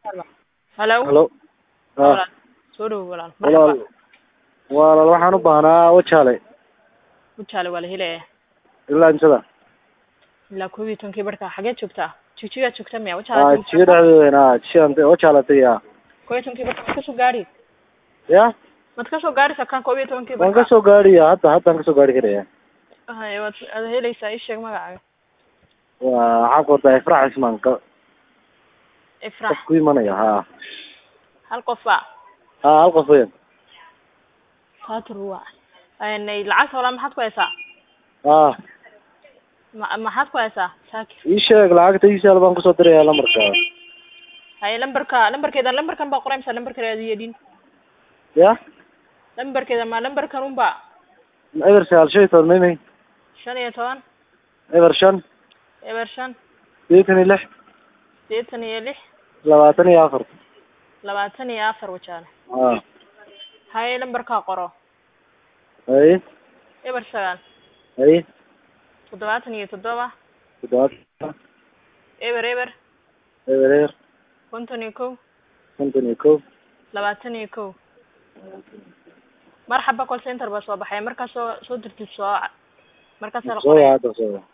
Hello. Hello. Walaal. Soo dhaw walaal. Walaal waxaan u baahnaa wajaale. Wajaale waa la helaya. Ilaa imsada. Ilaa 12 barka xagee joogtaa? Jigjiga joogtaa miya? Wajaale. Jiga dhexdeeda jiga wajaale tiya. 12 barka ka soo gaari. Ya? Mad ka soo gaari sakan 12 barka. Waan ka soo gaariya hadda ka soo gaari karaya. Waad helaysaa ii sheeg magacaaga. Waxaan ku tahay Ifraax Ismaan ka. Ifraax. Ku imanaya ha. Hal qof baa. Hal qof weyn. Faatruwa. Ay lacag wala maxaad ku haysaa? Maxaad ku haysaa? Saakir. Ii sheeg lacagtiisa baan ku soo diray lambarka. Hay lambarkan baa qoraysa lambarkeeda yeedin. Ya? Lambarkeeda ma lambarkan un baa. Eber sagaal shay toban meemay. 15 eber shan 86 24 wajaale. Hay lambarka qoro. Hay eber sagaal. Hay 77 eber 51 marxaba call center baa soo baxay markaas soo dirtid soo markaas la qoray.